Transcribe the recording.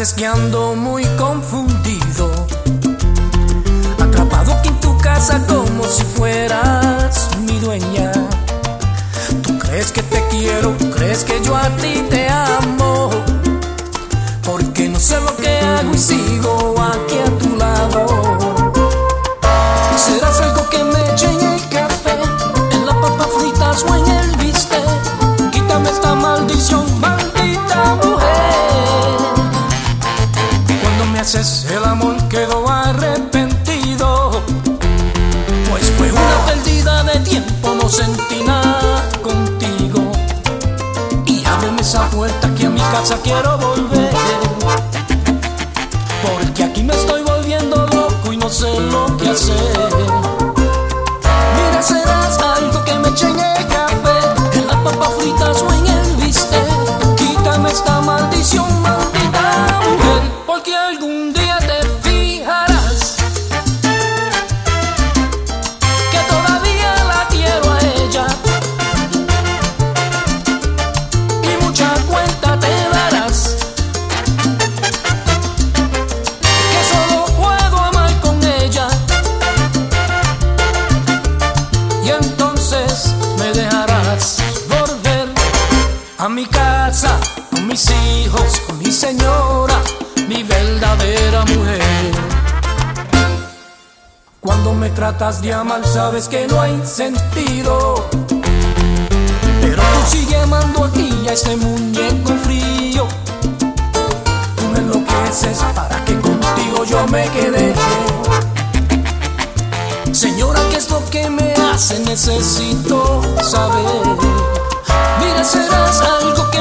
es que ando muy confundido, atrapado aquí en tu casa como si fueras mi dueña. Tú crees que te quiero, crees que yo a ti te amo, porque no sé lo que hago y sigo aquí a tu lado. Serás algo que me eche en el café, en las papas fritas o en el bistec. Quítame esta maldición, maldita mujer. Cuando me haces el amor quedo arrepentido, pues fue una pérdida de tiempo, no sentí nada contigo. Y ábreme esa puerta que a mi casa quiero volver, porque aquí me estoy volviendo loco y no sé lo que hacer. Mira, serás algo que me eche en el café, en las papas fritas o en el bistec. Quítame esta maldición, maldita mujer, porque algún día te fijarás que todavía la quiero a ella, y mucha cuenta te darás que solo puedo amar con ella. Y entonces me dejarás volver a mi casa, con mis hijos, con mi señora, mi verdadera mujer. Cuando me tratas de amar sabes que no hay sentido, pero tú sigues amando aquí a ese muñeco frío. Tú me enloqueces para que contigo yo me quede. Señora, ¿qué es lo que me hace? Necesito saber. Mira, serás algo que